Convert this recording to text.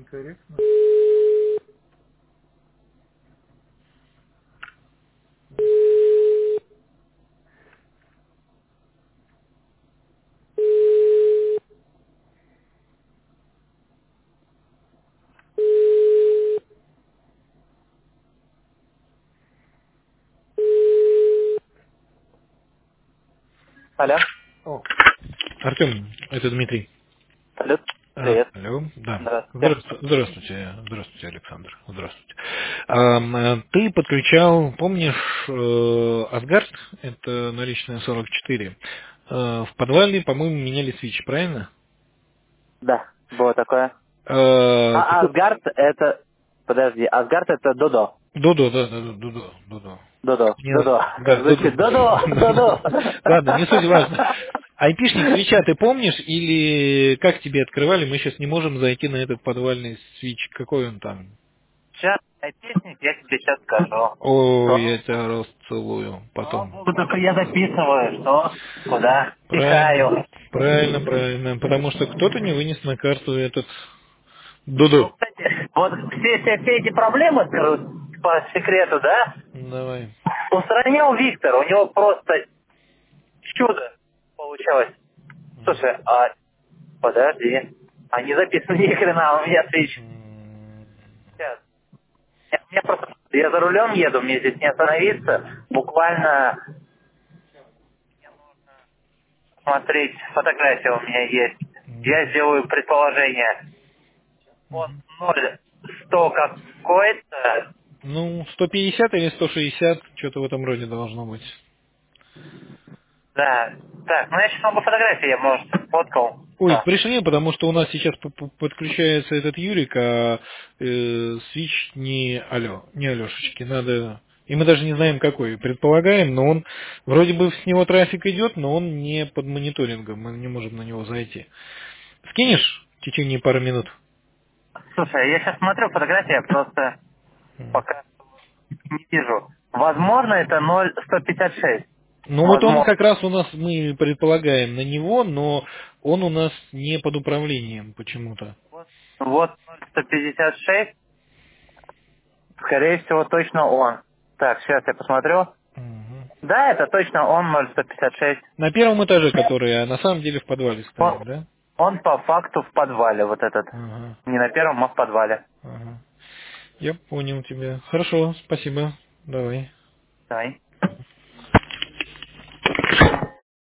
некорректно. Алло. О, Артем, это Дмитрий. Алло. Привет. Алло, да. Здравствуйте. Здравствуйте, Александр. Здравствуйте. Ты подключал, помнишь, Асгард, это наличная 44. В подвале, по-моему, меняли свечи, правильно? Да, было такое. Э, А какой- Асгард это... Подожди, Асгард это Додо. Додо, Додо. Додо. Нет, Додо. да, Как Додо. звучит? Додо! Додо! Ладно, не суть важно. Айпишник свеча ты помнишь или как тебе открывали? Мы сейчас не можем зайти на этот подвальный свич. Какой он там? Сейчас, айтишник, я тебе сейчас скажу. Ой, Слава я тебя расцелую. Потом. Богу, только я записываю, что, куда, Правильно. тихаю. Правильно. Потому что кто-то не вынес на карту этот Ну, Дуду. кстати, вот все эти проблемы, скажу, по секрету, да, Давай. устранял Виктор, у него просто чудо получалось. Слушай, а подожди. А не записано ни хрена, у меня свич. Сейчас. Мне просто... Я за рулем еду, мне здесь не остановиться. Буквально смотреть, фотография у меня есть. Я сделаю предположение. Он 0,100 какой-то. Ну, 150 или 160, что-то в этом роде должно быть. Да. Так, ну я сейчас могу фотографии, я, может, сфоткал. Ой, Да. пришли, потому что у нас сейчас подключается этот Юрик, а свич не Алешечки. Надо. И мы даже не знаем какой. Предполагаем, но он вроде бы с него трафик идет, но он не под мониторингом. Мы не можем на него зайти. Скинешь в течение пары минут? Слушай, я сейчас смотрю фотографии, я просто пока не вижу. Возможно, это 0,156. Ну вот он Возможно. как раз у нас, мы предполагаем на него, но он у нас не под управлением почему-то. Вот 156, скорее всего, точно он. Так, сейчас я посмотрю. Мгм. Да, это точно он 0156. На первом этаже, который, а на самом деле в подвале Он, стоит, да? он по факту в подвале, вот этот. Ага. Не на первом, а в подвале. Ага. Я понял тебя. Хорошо, спасибо. Давай. Давай.